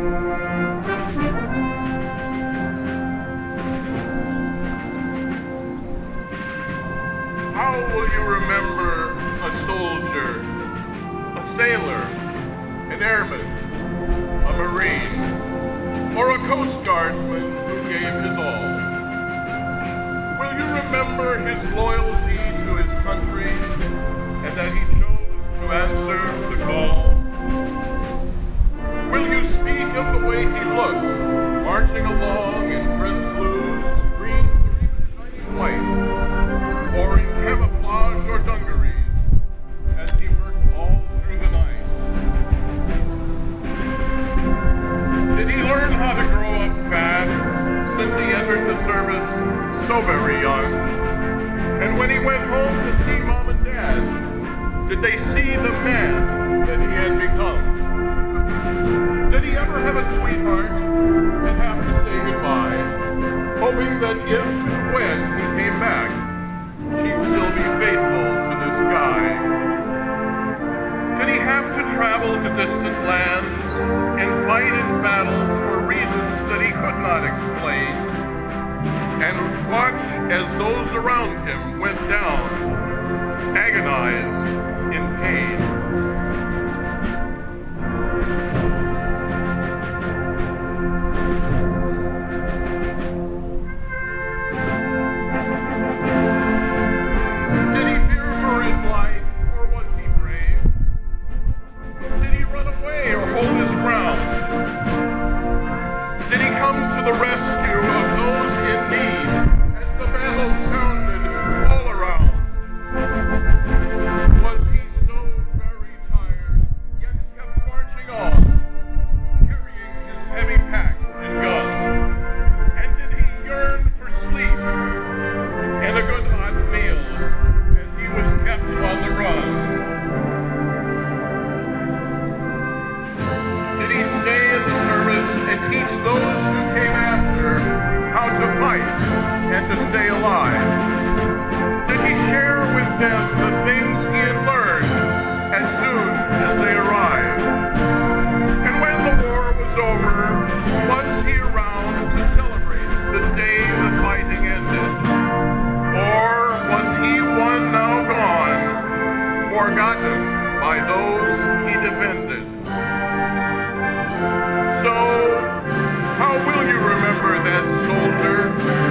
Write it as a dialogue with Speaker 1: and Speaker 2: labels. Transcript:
Speaker 1: How will you remember a soldier, a sailor, an airman, a marine, or a Coast Guardsman who gave his all? Will you remember his loyalty to his country and that he chose to answer the call? Will you speak of the way he looked, marching along in crisp blues, greens, or even shining white, or in camouflage or dungarees, as he worked all through the night? Did he learn how to grow up fast, since he entered the service so very young? And when he went home to see Mom and Dad, did they see the man that he had become? Did he ever have a sweetheart and have to say goodbye, hoping that if and when he came back, she'd still be faithful to this guy? Did he have to travel to distant lands and fight in battles for reasons that he could not explain, and watch as those around him went down, agonized in pain? The rescue of those in need as the battle sounded all around. Was he so very tired, yet kept marching on, carrying his heavy pack and gun? And did he yearn for sleep and a good hot meal as he was kept on the run? Did he stay in the service and teach those who came after how to fight and to stay alive? Did he share with them the things he had learned as soon as they arrived? And when the war was over, was he around to celebrate the day the fighting ended? Or was he one now gone, forgotten by those he defended? So, how will you remember that soldier